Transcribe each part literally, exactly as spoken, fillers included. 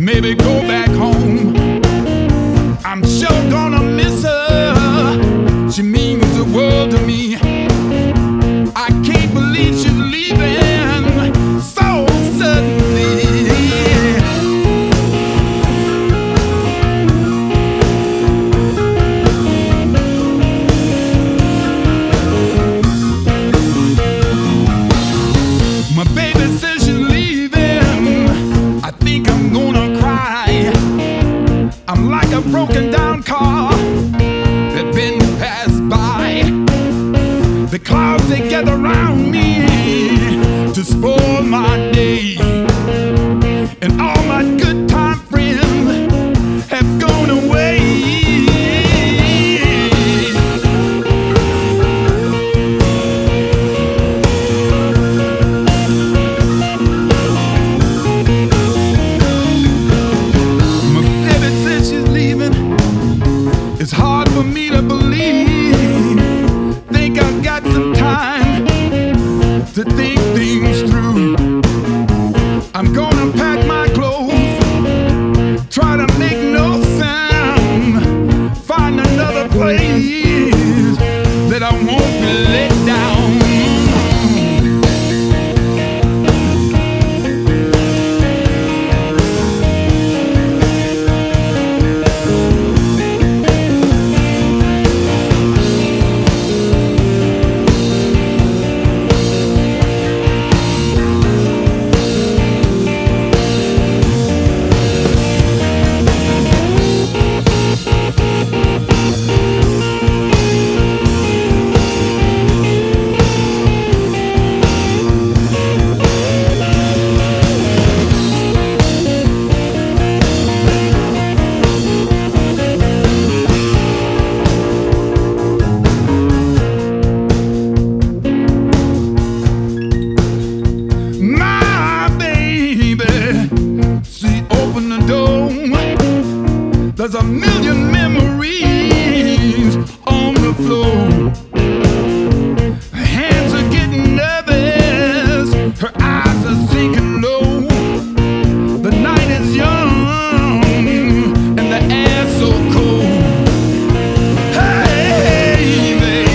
maybe go back home. I'm sure gonna miss her. She means the world to me. I can't believe she's leaving so suddenly. My baby says she's leaving. I think I'm gonna cry. I'm like a broken down car that been passed by. The clouds they gather around me to spoil my day, and all my good time friends have gone away. My baby says she's leaving. It's hard for me to believe. Think I've got some time to think things through. I'm gonna pack my clothes, try to make no sound, find another place that I won't be let down. There's a million memories on the floor. Her hands are getting nervous, her eyes are sinking low. The night is young and the air's so cold. Hey, babe.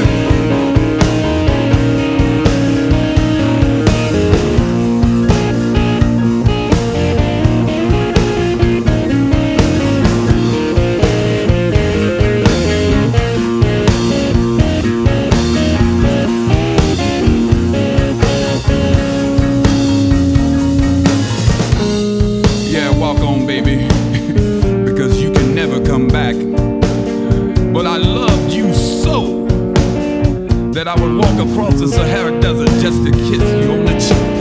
Baby, because you can never come back. But I loved you so that I would walk across the Sahara Desert just to kiss you on the cheek.